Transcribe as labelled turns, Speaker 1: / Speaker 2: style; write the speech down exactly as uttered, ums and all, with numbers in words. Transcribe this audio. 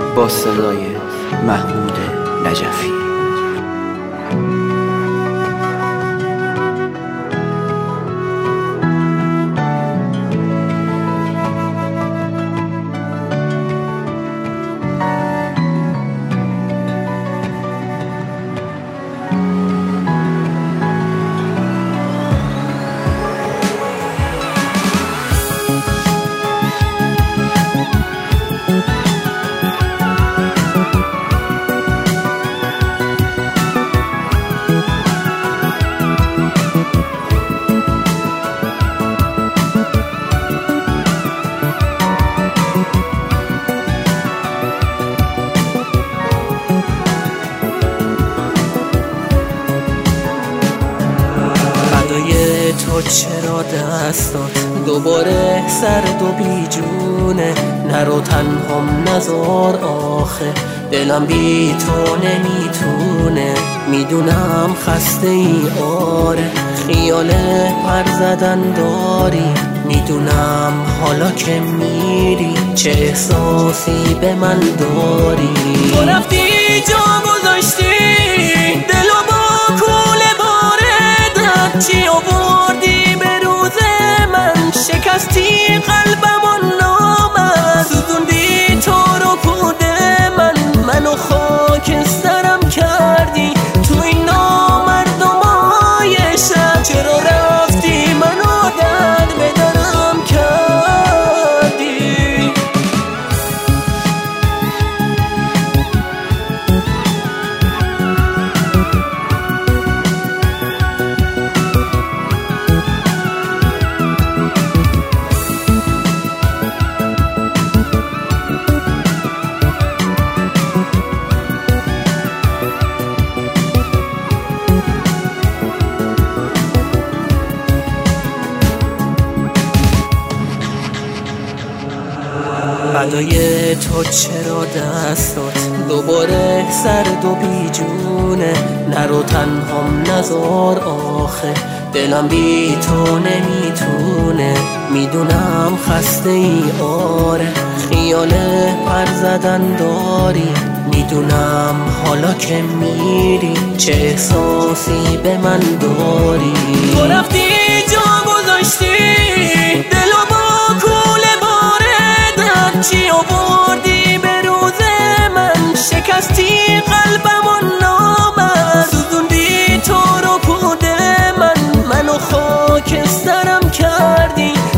Speaker 1: با صدای محمود نجفی.
Speaker 2: تو چرا دست داد دوباره سرد و بیجونه، نرو تنهام نذار آخه دلم بی تو نمیتونه. میدونم خسته ای آره، خیال پر زدن داری، میدونم حالا که میری چه احساسی به من داری. تو رفتی جا گذاشتی دلو با کوله باره، چی آوردی به روز من، شکستی قلبم و نامم، سوزوندی تو رو پود من، منو خاکسترم کردی تو این نامردمای شب. چرا رفتی منو درد به درم کردی؟ فدای تو چرا دست داد دوباره سرد و بیجونه، نرو تنهام نذار آخه دلم بی تو نمیتونه. میدونم خسته ای آره، خیال پر زدن داری، میدونم حالا که میری چه احساسی به من داری. تو رفتی جا گذاشتی دلو با کوله باره، چی آوردی به روز من، شکستی قلبم و نامم، سوزوندی تو رو پود من، منو خاکسترم کردی